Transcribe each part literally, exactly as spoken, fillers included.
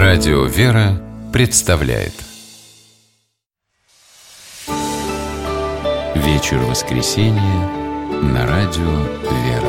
Радио «Вера» представляет Вечер воскресенья на Радио «Вера».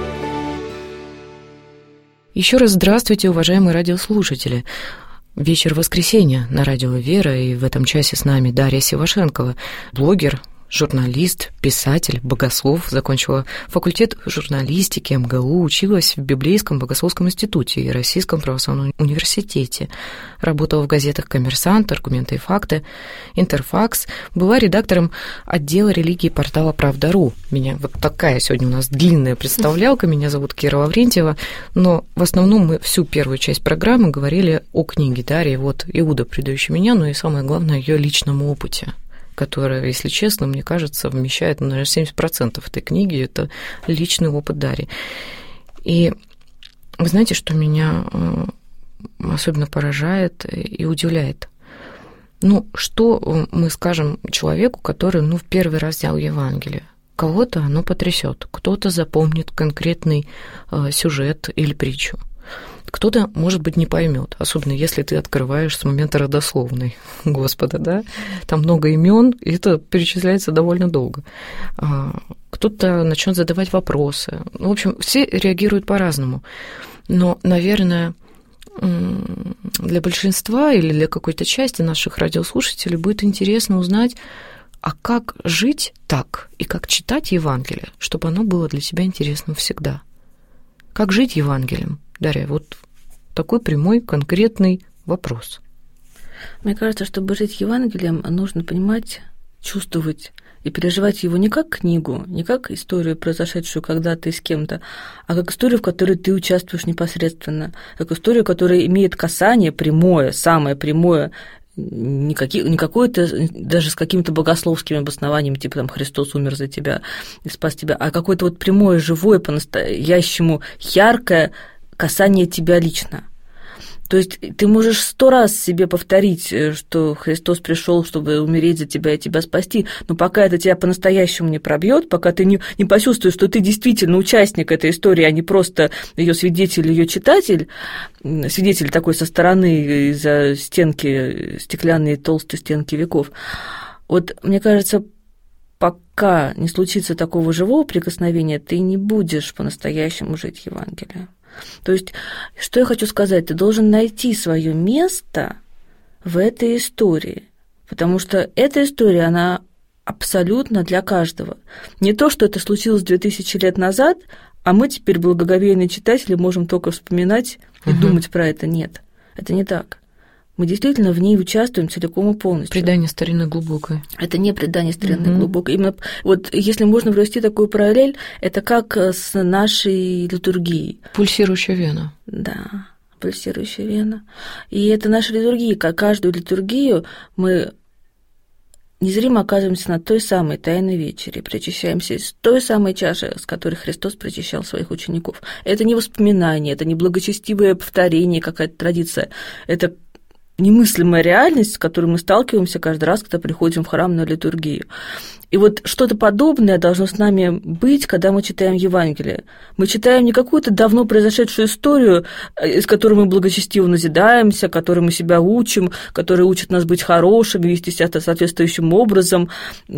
Еще раз здравствуйте, уважаемые радиослушатели. Вечер воскресенья на Радио «Вера», и в этом часе с нами Дарья Севашенкова, блогер, журналист, писатель, богослов, закончила факультет журналистики эм гэ у, училась в Библейском богословском институте и Российском православном университете, работала в газетах «Коммерсант», «Аргументы и факты», «Интерфакс», была редактором отдела религии портала «Правда точка ру». Меня вот такая сегодня у нас длинная представлялка, меня зовут Кира Лаврентьева, но в основном мы всю первую часть программы говорили о книге Дарьи, вот Иуда, предающий меня, но и самое главное, о её личном опыте, которая, если честно, мне кажется, вмещает, наверное, семьдесят процентов этой книги, это личный опыт Дарьи. И вы знаете, что меня особенно поражает и удивляет? Ну, что мы скажем человеку, который, ну, в первый раз взял Евангелие? Кого-то оно потрясет, кто-то запомнит конкретный сюжет или притчу. Кто-то, может быть, не поймет, особенно если ты открываешь с момента родословной Господа, да, там много имен, и это перечисляется довольно долго. Кто-то начнет задавать вопросы. В общем, все реагируют по-разному. Но, наверное, для большинства или для какой-то части наших радиослушателей будет интересно узнать, а как жить так и как читать Евангелие, чтобы оно было для тебя интересным всегда. Как жить Евангелием? Дарья, вот такой прямой, конкретный вопрос. Мне кажется, чтобы жить Евангелием, нужно понимать, чувствовать и переживать его не как книгу, не как историю, произошедшую когда-то и с кем-то, а как историю, в которой ты участвуешь непосредственно, как историю, которая имеет касание прямое, самое прямое, не, какие, не какое-то, даже с какими-то богословскими обоснованиями, типа там «Христос умер за тебя и спас тебя», а какое-то вот прямое, живое, по-настоящему яркое касание тебя лично. То есть ты можешь сто раз себе повторить, что Христос пришел, чтобы умереть за тебя и тебя спасти, но пока это тебя по-настоящему не пробьет, пока ты не, не почувствуешь, что ты действительно участник этой истории, а не просто ее свидетель, ее читатель, свидетель такой со стороны из-за стенки, стеклянные толстые стенки веков. Вот, мне кажется, пока не случится такого живого прикосновения, ты не будешь по-настоящему жить Евангелием. То есть, что я хочу сказать, ты должен найти свое место в этой истории, потому что эта история, она абсолютно для каждого. Не то, что это случилось две тысячи лет назад, а мы теперь, благоговейные читатели, можем только вспоминать и угу. думать про это. Нет, это не так. Мы действительно в ней участвуем целиком и полностью. Предание старинное глубокое. Это не предание старинное mm-hmm. глубокое. Именно вот если можно провести такую параллель, это как с нашей литургией. Пульсирующая вена. Да, пульсирующая вена. И это наша литургия. Как каждую литургию мы незримо оказываемся на той самой тайной вечере, причащаемся из той самой чаши, с которой Христос причащал своих учеников. Это не воспоминание, это не благочестивое повторение, какая-то традиция. Это немыслимая реальность, с которой мы сталкиваемся каждый раз, когда приходим в храм на литургию. И вот что-то подобное должно с нами быть, когда мы читаем Евангелие. Мы читаем не какую-то давно произошедшую историю, из которой мы благочестиво назидаемся, которой мы себя учим, которая учит нас быть хорошими, вести себя соответствующим образом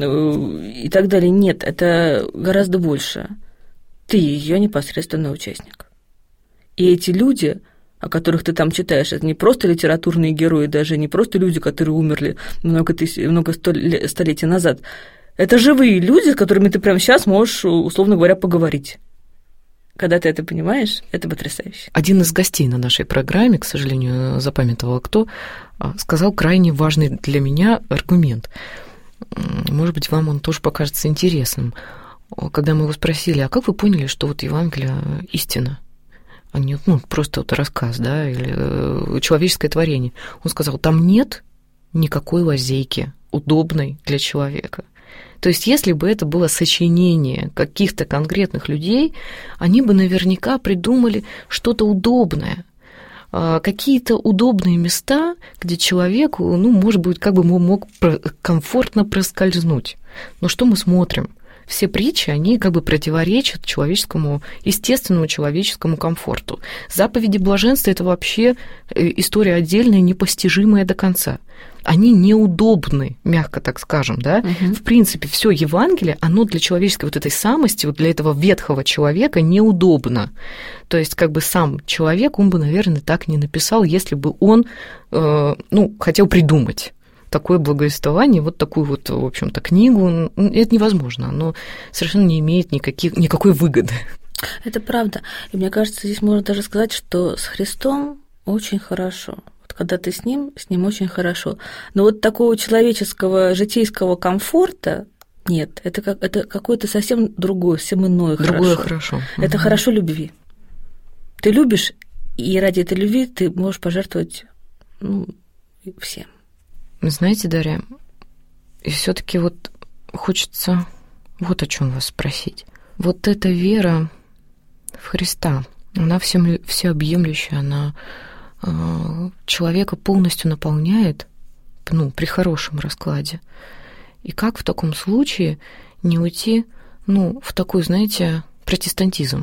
и так далее. Нет, это гораздо больше. Ты ее непосредственный участник. И эти люди, о которых ты там читаешь, это не просто литературные герои, даже не просто люди, которые умерли много, тысяч, много столетий назад. Это живые люди, с которыми ты прямо сейчас можешь, условно говоря, поговорить. Когда ты это понимаешь, это потрясающе. Один из гостей на нашей программе, к сожалению, запамятовала кто, сказал крайне важный для меня аргумент. Может быть, вам он тоже покажется интересным. Когда мы его спросили, а как вы поняли, что вот Евангелие истина? А не ну, просто вот рассказ, да, или человеческое творение. Он сказал, там нет никакой лазейки, удобной для человека. То есть, если бы это было сочинение каких-то конкретных людей, они бы наверняка придумали что-то удобное, какие-то удобные места, где человеку, ну, может быть, как бы мог комфортно проскользнуть. Но что мы смотрим? все притчи, они как бы противоречат человеческому, естественному человеческому комфорту. Заповеди блаженства – это вообще история отдельная, непостижимая до конца. Они неудобны, мягко так скажем, да. Угу. В принципе, все Евангелие, оно для человеческой вот этой самости, вот для этого ветхого человека неудобно. То есть, как бы сам человек, он бы, наверное, так не написал, если бы он, э, ну, хотел придумать такое благовествование, вот такую вот, в общем-то, книгу. Это невозможно, оно совершенно не имеет никаких, никакой выгоды. Это правда. И мне кажется, здесь можно даже сказать, что с Христом очень хорошо. Когда ты с ним, с ним очень хорошо. Но вот такого человеческого, житейского комфорта нет. Это, как, это какое-то совсем другое, совсем иное другое хорошо. хорошо. Это угу. хорошо любви. Ты любишь, и ради этой любви ты можешь пожертвовать, ну, всем. Знаете, Дарья, и все-таки вот хочется вот о чем вас спросить. Вот эта вера в Христа, она всеобъемлющая, она человека полностью наполняет, ну, при хорошем раскладе. И как в таком случае не уйти, ну, в такой, знаете, протестантизм?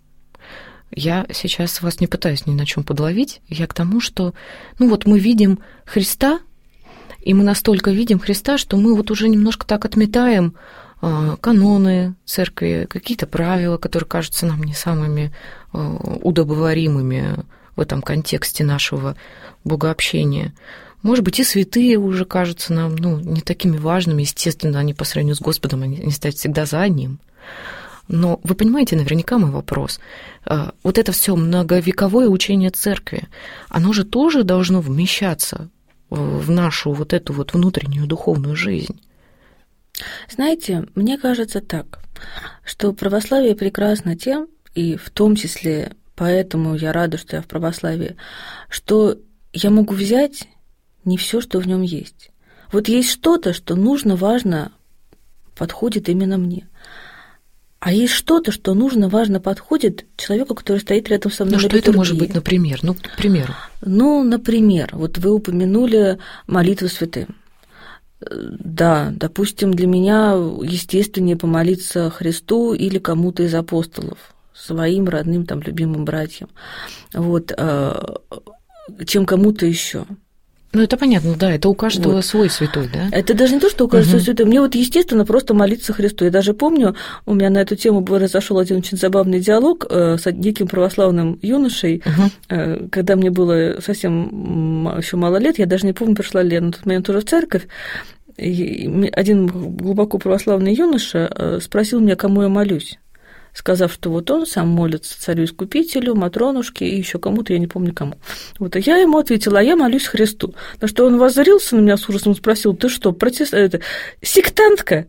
Я сейчас вас не пытаюсь ни на чем подловить, я к тому, что, ну, вот мы видим Христа, и мы настолько видим Христа, что мы вот уже немножко так отметаем каноны церкви, какие-то правила, которые кажутся нам не самыми удобоваримыми в этом контексте нашего богообщения. Может быть, и святые уже кажутся нам, ну, не такими важными, естественно, они по сравнению с Господом, они, они стоят всегда за одним. Но вы понимаете наверняка мой вопрос. Вот это все многовековое учение церкви, оно же тоже должно вмещаться в нашу вот эту вот внутреннюю духовную жизнь. Знаете, мне кажется так, что православие прекрасно тем, и в том числе поэтому я рада, что я в православии, что я могу взять не все, что в нем есть. Вот есть что-то, что нужно, важно, подходит именно мне. А есть что-то, что нужно, важно, подходит человеку, который стоит рядом со мной. Ну, что это может быть, например? Ну, к примеру. Ну, например, вот вы упомянули молитву святым. Да, допустим, для меня естественнее помолиться Христу или кому-то из апостолов, своим родным, там, любимым братьям, вот, чем кому-то еще. Ну, это понятно, да, это у каждого вот. Свой святой, да? Это даже не то, что у каждого угу. святой. Мне вот, естественно, просто молиться Христу. Я даже помню, у меня на эту тему произошел один очень забавный диалог с неким православным юношей, угу. когда мне было совсем еще мало лет, я даже не помню, пришла ли я на тот момент уже в церковь, и один глубоко православный юноша спросил меня, кому я молюсь, сказав, что вот он сам молится царю-искупителю, Матронушке и еще кому-то, я не помню кому. Вот, а я ему ответила, а я молюсь Христу. На что он воззрился на меня с ужасом и спросил, ты что, протест... это, сектантка?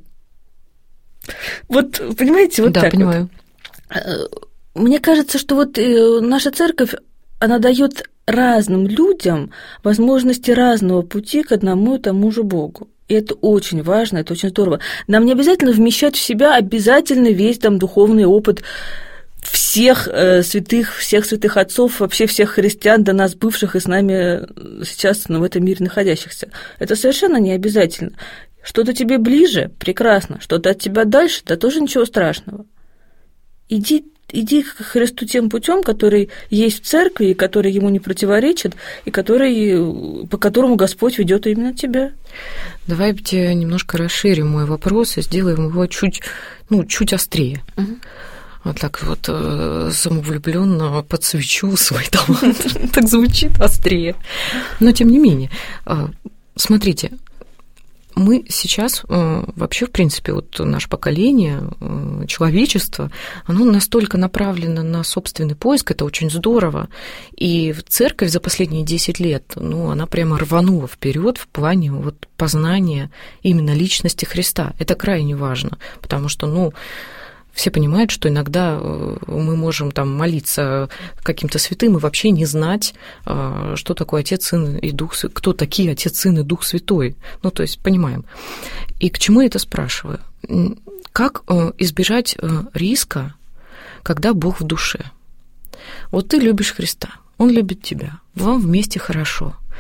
Вот, понимаете, вот да, так понимаю. Вот. Мне кажется, что вот наша церковь, она дает разным людям возможности разного пути к одному и тому же Богу. И это очень важно, это очень здорово. Нам не обязательно вмещать в себя обязательно весь там духовный опыт всех э, святых, всех святых отцов, вообще всех христиан, до нас бывших и с нами сейчас, ну, в этом мире находящихся. Это совершенно не обязательно. Что-то тебе ближе – прекрасно, что-то от тебя дальше – да тоже ничего страшного. Иди, иди к Христу тем путем, который есть в церкви, и который ему не противоречит, и который, по которому Господь ведет именно тебя. Давайте немножко расширим мой вопрос и сделаем его чуть, ну, чуть острее. Угу. Вот так вот самовлюбленно подсвечу свой талант. Так звучит острее. Но тем не менее, смотрите, мы сейчас вообще, в принципе, вот наше поколение, человечество, оно настолько направлено на собственный поиск, это очень здорово. И церковь за последние десять лет, ну, она прямо рванула вперед в плане вот познания именно личности Христа. Это крайне важно, потому что, ну, все понимают, что иногда мы можем там молиться каким-то святым и вообще не знать, что такое Отец, Сын и Дух Святой, кто такие Отец, Сын и Дух Святой. Ну, то есть, понимаем. И к чему я это спрашиваю? Как избежать риска, когда Бог в душе? Вот ты любишь Христа, Он любит тебя, вам вместе хорошо.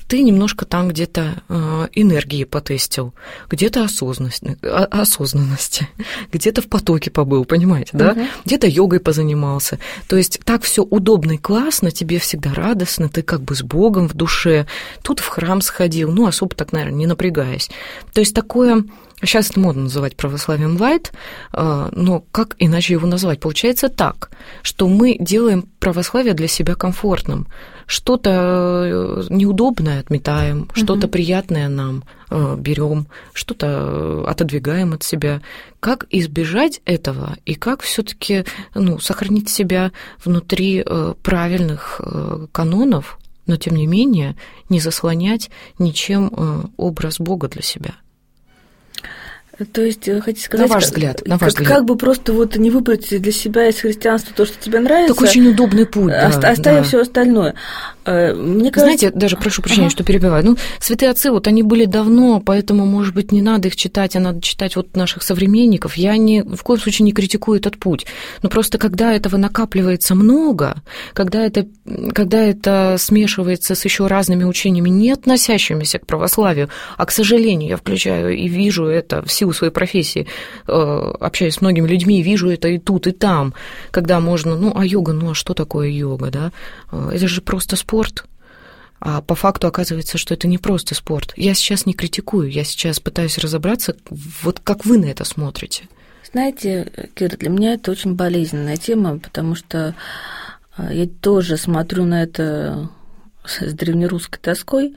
ты немножко там где-то энергии потестил, где-то осознанности, осознанности, где-то в потоке побыл, понимаете, да? Uh-huh. Где-то йогой позанимался. То есть так все удобно и классно, тебе всегда радостно, ты как бы с Богом в душе, тут в храм сходил, ну, особо так, наверное, не напрягаясь. То есть такое... Сейчас это модно называть православием лайт, но как иначе его назвать? Получается так, что мы делаем православие для себя комфортным. Что-то неудобное отметаем, uh-huh. что-то приятное нам берем, что-то отодвигаем от себя. Как избежать этого и как все-таки ну, сохранить себя внутри правильных канонов, но тем не менее не заслонять ничем образ Бога для себя? То есть, хотите сказать, на ваш взгляд, на ваш как, взгляд. как бы просто вот не выбрать для себя из христианства то, что тебе нравится. Так очень удобный путь, да, оставив да. все остальное. Мне кажется... Знаете, даже прошу прощения, ага. что перебиваю. Ну, святые отцы, вот они были давно, поэтому, может быть, не надо их читать, а надо читать вот наших современников. Я ни, в коем случае не критикую этот путь. Но просто когда этого накапливается много, когда это, когда это смешивается с еще разными учениями, не относящимися к православию, а, к сожалению, я включаю и вижу это в силу своей профессии, общаюсь с многими людьми, вижу это и тут, и там, когда можно, ну, а йога, ну, а что такое йога, да? Это же просто спорт. А по факту оказывается, что это не просто спорт. Я сейчас не критикую, я сейчас пытаюсь разобраться, вот как вы на это смотрите. Знаете, Кира, для меня это очень болезненная тема, потому что я тоже смотрю на это с древнерусской тоской,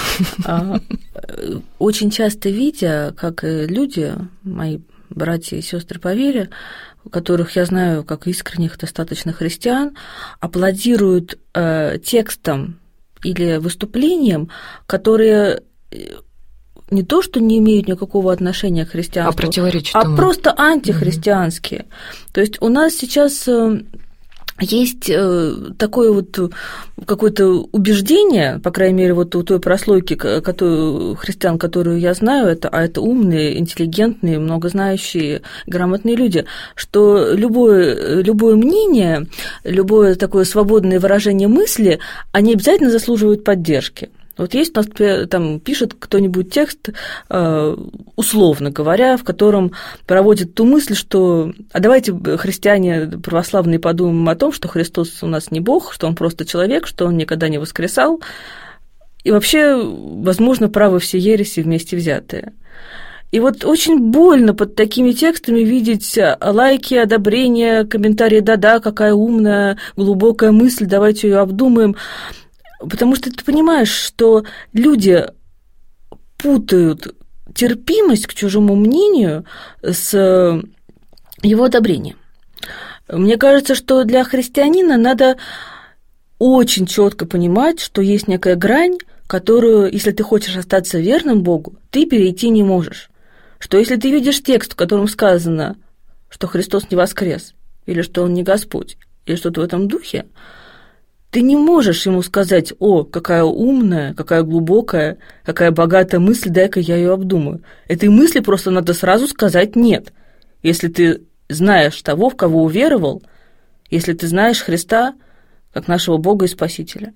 очень часто видя, как люди, мои братья и сестры по вере, которых я знаю как искренних достаточно христиан, аплодируют э, текстом или выступлением, которые не то, что не имеют никакого отношения к христианству, а противоречат а тому. Просто антихристианские. Mm-hmm. То есть у нас сейчас есть такое вот какое-то убеждение, по крайней мере, вот у той прослойки которую, христиан, которую я знаю, это, а это умные, интеллигентные, многознающие, грамотные люди, что любое, любое мнение, любое такое свободное выражение мысли, они обязательно заслуживают поддержки. Вот есть у нас, там пишет кто-нибудь текст, условно говоря, в котором проводит ту мысль, что а давайте, христиане православные, подумаем о том, что Христос у нас не Бог, что Он просто человек, что Он никогда не воскресал, и вообще, возможно, правы все ереси вместе взятые. И вот очень больно под такими текстами видеть лайки, одобрения, комментарии «да-да, какая умная, глубокая мысль, давайте ее обдумаем». Потому что ты понимаешь, что люди путают терпимость к чужому мнению с его одобрением. Мне кажется, что для христианина надо очень четко понимать, что есть некая грань, которую, если ты хочешь остаться верным Богу, ты перейти не можешь. Что если ты видишь текст, в котором сказано, что Христос не воскрес, или что Он не Господь, или что-то в этом духе, ты не можешь ему сказать: «О, какая умная, какая глубокая, какая богатая мысль, дай-ка я ее обдумаю». Этой мысли просто надо сразу сказать «нет». Если ты знаешь того, в кого уверовал, если ты знаешь Христа как нашего Бога и Спасителя.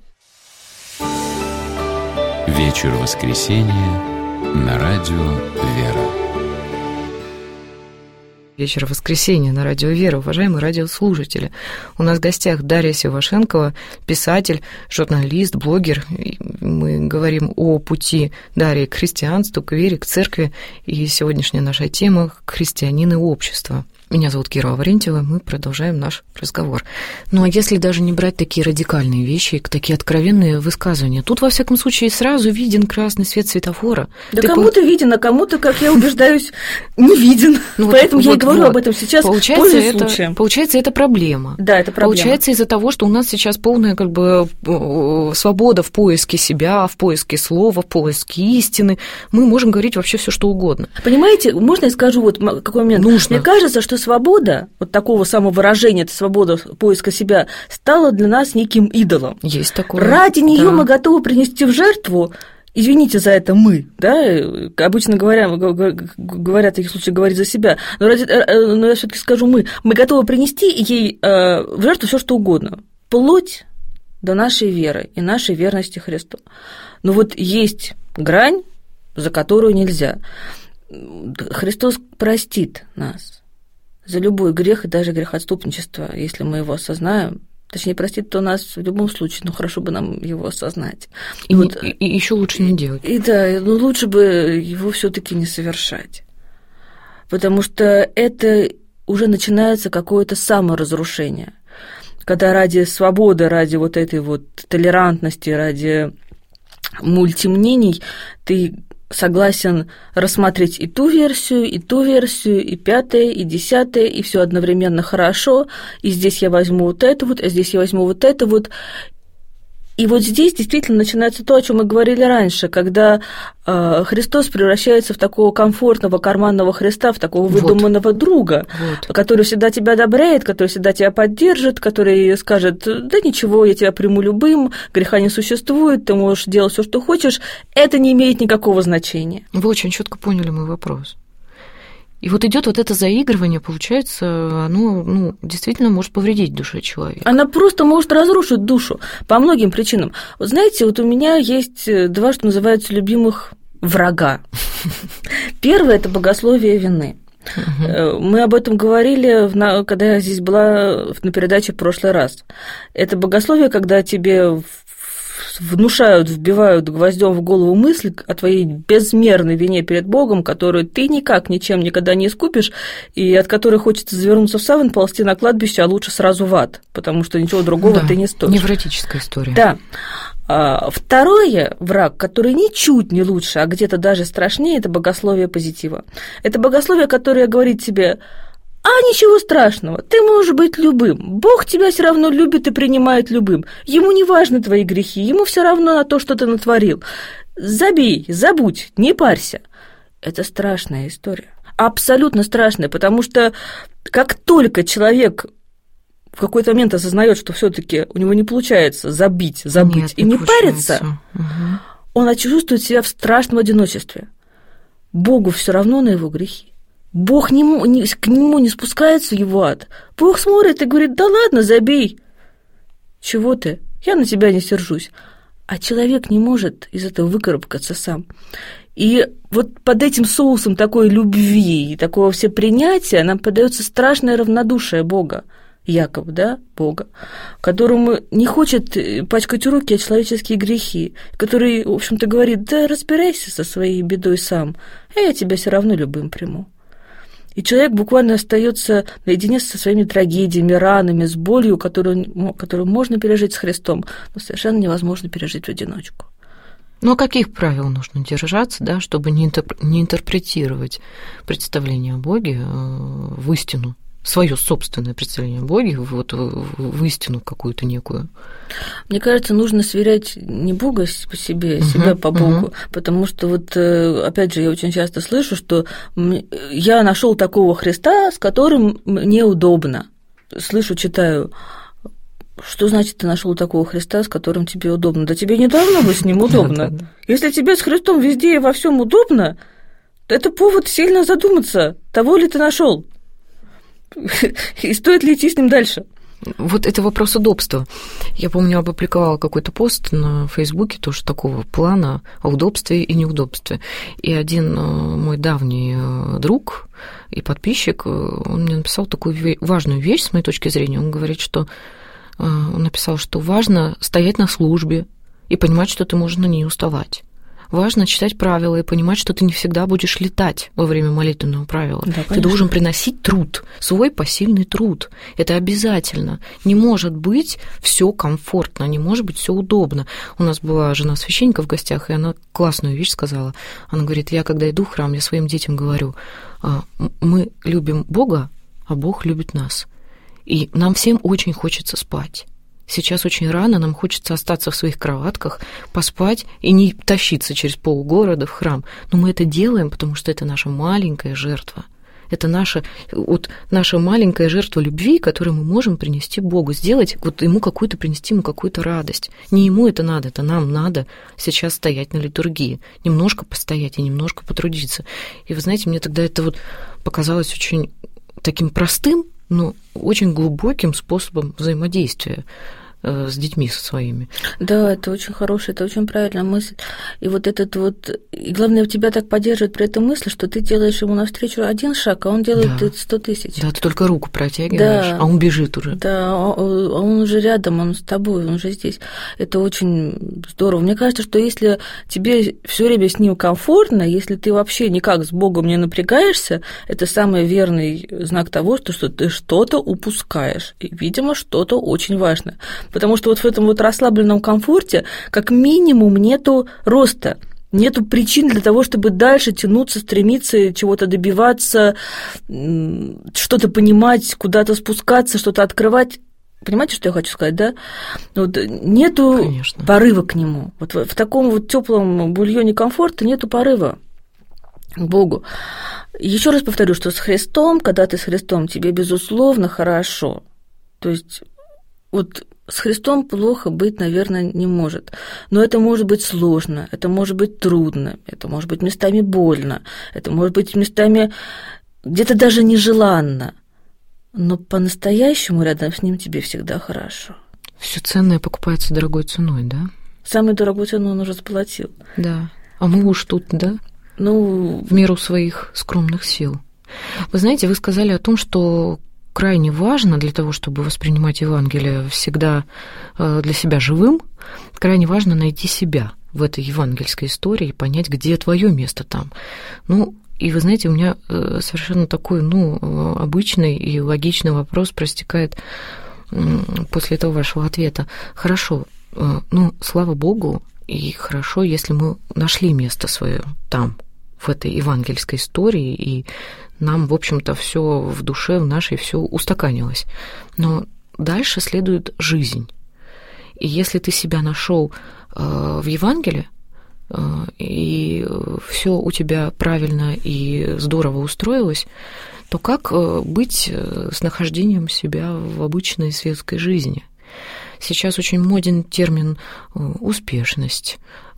Вечер воскресенья на радио «Вера». Вечер воскресенья на радио «Вера». Уважаемые радиослушатели, у нас в гостях Дарья Севашенкова, писатель, журналист, блогер. Мы говорим о пути Дарьи к христианству, к вере, к церкви. И сегодняшняя наша тема – христианин и общество. Меня зовут Кира Лаврентьева, мы продолжаем наш разговор. Ну а если даже не брать такие радикальные вещи, такие откровенные высказывания, тут, во всяком случае, сразу виден красный свет светофора. Да Ты кому-то по... виден, а кому-то, как я убеждаюсь, не виден. Ну, Поэтому вот, я вот, и говорю вот. об этом сейчас, получается, это, получается, это проблема. Да, это проблема. Получается, из-за того, что у нас сейчас полная как бы свобода в поиске себя, в поиске слова, в поиске истины, мы можем говорить вообще все что угодно. Понимаете, можно я скажу вот какой момент? Нужно. Мне кажется, что свобода, вот такого самовыражения, эта свобода поиска себя, стала для нас неким идолом. Есть такое. Ради нее да. мы готовы принести в жертву, извините за это, мы, да, обычно говоря, говорят в таких случаях, говорить за себя, но, ради, но я все-таки скажу мы, мы готовы принести ей в жертву все что угодно, плоть, до нашей веры и нашей верности Христу. Но вот есть грань, за которую нельзя. Христос простит нас за любой грех и даже грехотступничество, если мы его осознаем. Точнее, простит то нас в любом случае, но хорошо бы нам его осознать. И, вот, и, и еще лучше не делать. И, и да, но лучше бы его все-таки не совершать. Потому что это уже начинается какое-то саморазрушение. Когда ради свободы, ради вот этой вот толерантности, ради мультимнений ты согласен рассмотреть и ту версию, и ту версию, и пятое, и десятое, и все одновременно хорошо, и здесь я возьму вот это вот, а здесь я возьму вот это вот. И вот здесь действительно начинается то, о чем мы говорили раньше, когда э, Христос превращается в такого комфортного карманного Христа, в такого выдуманного вот. друга, вот. который всегда тебя одобряет, который всегда тебя поддержит, который скажет: да ничего, я тебя приму любым, греха не существует, ты можешь делать все, что хочешь. Это не имеет никакого значения. Вы очень четко поняли мой вопрос. И вот идет вот это заигрывание, получается, оно ну, действительно может повредить душе человека. Она просто может разрушить душу по многим причинам. Вот знаете, вот у меня есть два, что называется, любимых врага. Первое – это богословие вины. Угу. Мы об этом говорили, когда я здесь была на передаче в прошлый раз. Это богословие, когда тебе внушают, вбивают гвоздем в голову мысль о твоей безмерной вине перед Богом, которую ты никак ничем никогда не искупишь, и от которой хочется завернуться в саван, ползти на кладбище, а лучше сразу в ад, потому что ничего другого да, ты не стоишь. Невротическая история. Да. А второе, враг, который ничуть не лучше, а где-то даже страшнее, это богословие позитива. Это богословие, которое говорит тебе: а ничего страшного, ты можешь быть любым. Бог тебя все равно любит и принимает любым. Ему не важны твои грехи, ему все равно на то, что ты натворил. Забей, забудь, не парься. Это страшная история. Абсолютно страшная, потому что как только человек в какой-то момент осознает, что все-таки у него не получается забить, забыть Нет, и не, не париться, угу. он чувствует себя в страшном одиночестве. Богу все равно на его грехи. Бог не, не, к нему не спускается в его ад. Бог смотрит и говорит: да ладно, забей. Чего ты? Я на тебя не сержусь. А человек не может из этого выкарабкаться сам. И вот под этим соусом такой любви и такого всепринятия нам подается страшное равнодушие Бога, якобы, да, Бога, которому не хочет пачкать руки о человеческие грехи, который, в общем-то, говорит: да разбирайся со своей бедой сам, а я тебя все равно любым приму. И человек буквально остается наедине со своими трагедиями, ранами, с болью, которую, которую можно пережить с Христом, но совершенно невозможно пережить в одиночку. Ну, а каких правил нужно держаться, да, чтобы не, интерп- не интерпретировать представление о Боге в истину, свое собственное представление о Боге вот в истину какую-то некую? Мне кажется, нужно сверять не Бога по себе, uh-huh, себя по Богу, uh-huh. потому что вот, опять же, я очень часто слышу, что я нашел такого Христа, с которым мне удобно. Слышу, читаю: что значит ты нашел такого Христа, с которым тебе удобно? Да тебе не должно быть с ним удобно. Если тебе с Христом везде и во всем удобно, то это повод сильно задуматься, того ли ты нашел. И стоит ли идти с ним дальше? Вот это вопрос удобства. Я помню, опубликовала какой-то пост на Фейсбуке тоже такого плана о удобстве и неудобстве. И один мой давний друг и подписчик, он мне написал такую важную вещь с моей точки зрения. Он говорит, что он написал, что важно стоять на службе и понимать, что ты можешь на ней уставать. Важно читать правила и понимать, что ты не всегда будешь летать во время молитвенного правила. Да, ты должен приносить труд, свой посильный труд. Это обязательно. Не может быть все комфортно, не может быть все удобно. У нас была жена священника в гостях, и она классную вещь сказала. Она говорит: я когда иду в храм, я своим детям говорю: мы любим Бога, а Бог любит нас. И нам всем очень хочется спать. Сейчас очень рано, нам хочется остаться в своих кроватках, поспать и не тащиться через полгорода в храм. Но мы это делаем, потому что это наша маленькая жертва. Это наша, вот, наша маленькая жертва любви, которую мы можем принести Богу, сделать, вот ему какую-то, принести ему какую-то радость. Не ему это надо, это нам надо сейчас стоять на литургии, немножко постоять и немножко потрудиться. И вы знаете, мне тогда это вот показалось очень таким простым, но очень глубоким способом взаимодействия с детьми со своими. Да, это очень хорошая, это очень правильная мысль. И вот этот вот... И главное, тебя так поддерживает при этом мысль, что ты делаешь ему навстречу один шаг, а он делает да. сто тысяч. Да, ты только руку протягиваешь, да. а он бежит уже. Да, а он уже рядом, он с тобой, он уже здесь. Это очень здорово. Мне кажется, что если тебе все время с ним комфортно, если ты вообще никак с Богом не напрягаешься, это самый верный знак того, что, что ты что-то упускаешь. И, видимо, что-то очень важное. Потому что вот в этом вот расслабленном комфорте как минимум нету роста, нету причин для того, чтобы дальше тянуться, стремиться, чего-то добиваться, что-то понимать, куда-то спускаться, что-то открывать. Понимаете, что я хочу сказать, да? Вот нету Конечно. порыва к нему. Вот в таком вот теплом бульоне комфорта нету порыва к Богу. Еще раз повторю, что с Христом, когда ты с Христом, тебе, безусловно, хорошо. То есть вот с Христом плохо быть, наверное, не может. Но это может быть сложно, это может быть трудно, это может быть местами больно, это может быть местами где-то даже нежеланно. Но по-настоящему рядом с ним тебе всегда хорошо. Все ценное покупается дорогой ценой, да? Самую дорогую цену он уже заплатил. Да. А мы уж тут, да? Ну, в меру своих скромных сил. Вы знаете, вы сказали о том, что крайне важно для того, чтобы воспринимать Евангелие всегда для себя живым, крайне важно найти себя в этой евангельской истории и понять, где твое место там. Ну, и вы знаете, у меня совершенно такой, ну, обычный и логичный вопрос проистекает после этого вашего ответа. Хорошо, ну, слава Богу, и хорошо, если мы нашли место свое там, в этой евангельской истории, и нам, в общем-то, все в душе, в нашей, все устаканилось. Но дальше следует жизнь. И если ты себя нашел в Евангелии, и все у тебя правильно и здорово устроилось, то как быть с нахождением себя в обычной светской жизни? Сейчас очень моден термин «успешность»,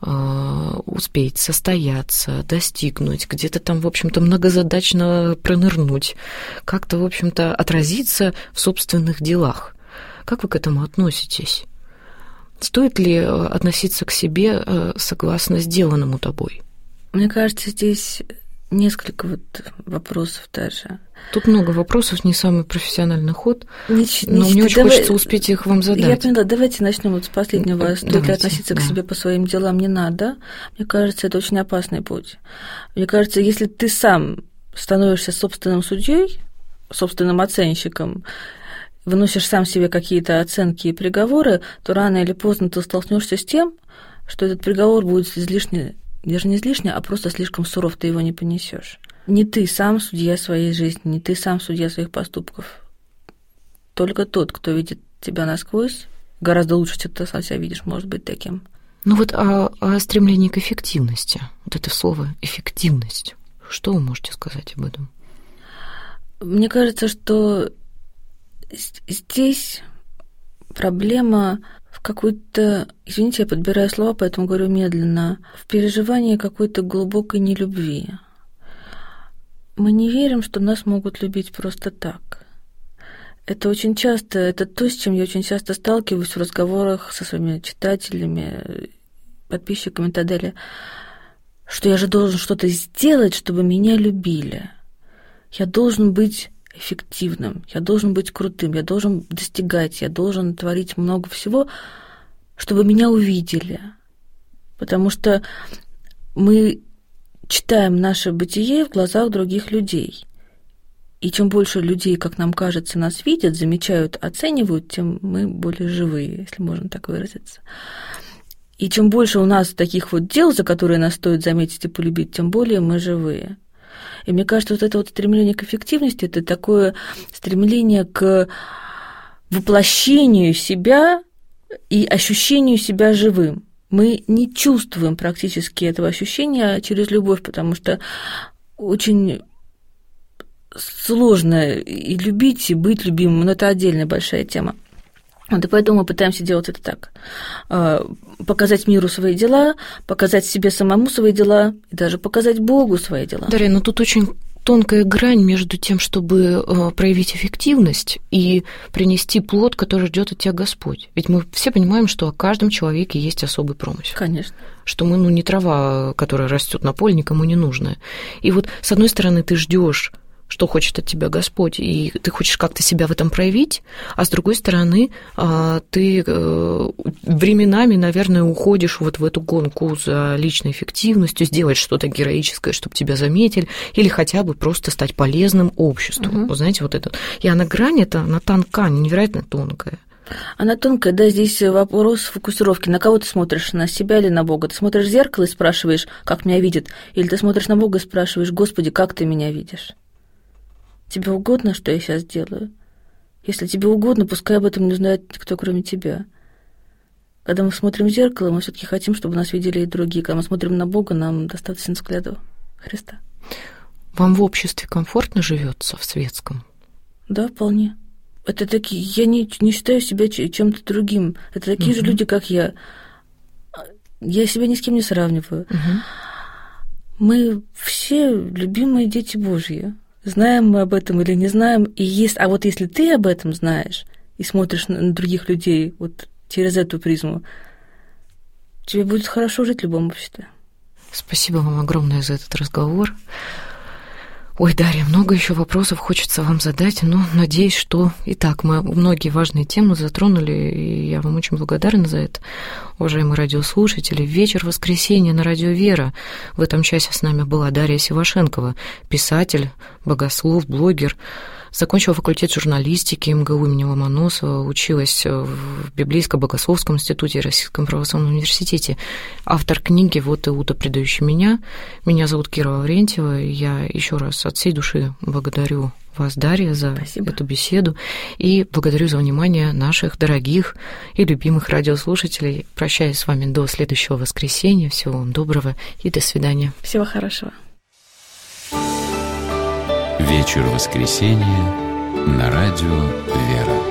успеть состояться, достигнуть, где-то там, в общем-то, многозадачно пронырнуть, как-то, в общем-то, отразиться в собственных делах. Как вы к этому относитесь? Стоит ли относиться к себе согласно сделанному тобой? Мне кажется, здесь несколько вот вопросов даже. Тут много вопросов, не самый профессиональный ход, Нич- но нич- мне очень давай, хочется успеть их вам задать. Я поняла, давайте начнем вот с последнего. Стоит Давайте, ли относиться да. к себе по своим делам? Не надо. Мне кажется, это очень опасный путь. Мне кажется, если ты сам становишься собственным судьей, собственным оценщиком, выносишь сам себе какие-то оценки и приговоры, то рано или поздно ты столкнешься с тем, что этот приговор будет излишне, даже не излишне, а просто слишком суров, ты его не понесешь. Не ты сам судья своей жизни, не ты сам судья своих поступков. Только тот, кто видит тебя насквозь, гораздо лучше, чем ты сам себя видишь, может быть таким. Ну вот о, о стремлении к эффективности. Вот это слово «эффективность». Что вы можете сказать об этом? Мне кажется, что здесь проблема в какой-то, извините, я подбираю слова, поэтому говорю медленно, в переживании какой-то глубокой нелюбви. Мы не верим, что нас могут любить просто так. Это очень часто, это то, с чем я очень часто сталкиваюсь в разговорах со своими читателями, подписчиками и так далее, что я же должен что-то сделать, чтобы меня любили. Я должен быть эффективным, я должен быть крутым, я должен достигать, я должен творить много всего, чтобы меня увидели. Потому что мы читаем наше бытие в глазах других людей. И чем больше людей, как нам кажется, нас видят, замечают, оценивают, тем мы более живые, если можно так выразиться. И чем больше у нас таких вот дел, за которые нас стоит заметить и полюбить, тем более мы живые. И мне кажется, вот это вот стремление к эффективности – это такое стремление к воплощению себя и ощущению себя живым. Мы не чувствуем практически этого ощущения через любовь, потому что очень сложно и любить, и быть любимым, но это отдельная большая тема. Вот и поэтому мы пытаемся делать это так. Показать миру свои дела, показать себе самому свои дела, и даже показать Богу свои дела. Дарья, ну тут очень тонкая грань между тем, чтобы проявить эффективность и принести плод, который ждет от тебя Господь. Ведь мы все понимаем, что о каждом человеке есть особый промысел. Конечно. Что мы, ну, не трава, которая растет на поле, никому не нужная. И вот, с одной стороны, ты ждешь, что хочет от тебя Господь, и ты хочешь как-то себя в этом проявить, а с другой стороны, ты временами, наверное, уходишь вот в эту гонку за личной эффективностью, сделать что-то героическое, чтобы тебя заметили, или хотя бы просто стать полезным обществу. Угу. Вы знаете, вот это. И она грань, это, она тонка, невероятно тонкая. Она тонкая, да, здесь вопрос фокусировки. На кого ты смотришь, на себя или на Бога? Ты смотришь в зеркало и спрашиваешь, как меня видят, или ты смотришь на Бога и спрашиваешь, Господи, как ты меня видишь? Тебе угодно, что я сейчас делаю? Если тебе угодно, пускай об этом не знает никто, кроме тебя. Когда мы смотрим в зеркало, мы все-таки хотим, чтобы нас видели и другие. Когда мы смотрим на Бога, нам достаточно взгляда Христа. Вам в обществе комфортно живется, в светском? Да, вполне. Это такие, я не, не считаю себя чем-то другим. Это такие угу. же люди, как я. Я себя ни с кем не сравниваю. Угу. Мы все любимые дети Божьи. Знаем мы об этом или не знаем, и есть, а вот если ты об этом знаешь и смотришь на других людей вот через эту призму, тебе будет хорошо жить в любом обществе. Спасибо вам огромное за этот разговор. Ой, Дарья, много еще вопросов хочется вам задать, но надеюсь, что и так мы многие важные темы затронули, и я вам очень благодарна за это. Уважаемые радиослушатели, вечер воскресенья на радио «Вера». В этом часе с нами была Дарья Севашенкова, писатель, богослов, блогер. Закончила факультет журналистики МГУ имени Ломоносова, училась в Библейско-богословском институте и Российском православном университете. Автор книги «Вот Иуда, предающий меня». Меня зовут Кира Лаврентьева, и я еще раз от всей души благодарю вас, Дарья, за Спасибо. Эту беседу, и благодарю за внимание наших дорогих и любимых радиослушателей. Прощаюсь с вами до следующего воскресенья. Всего вам доброго и до свидания. Всего хорошего. Вечер воскресенья на радио «Вера».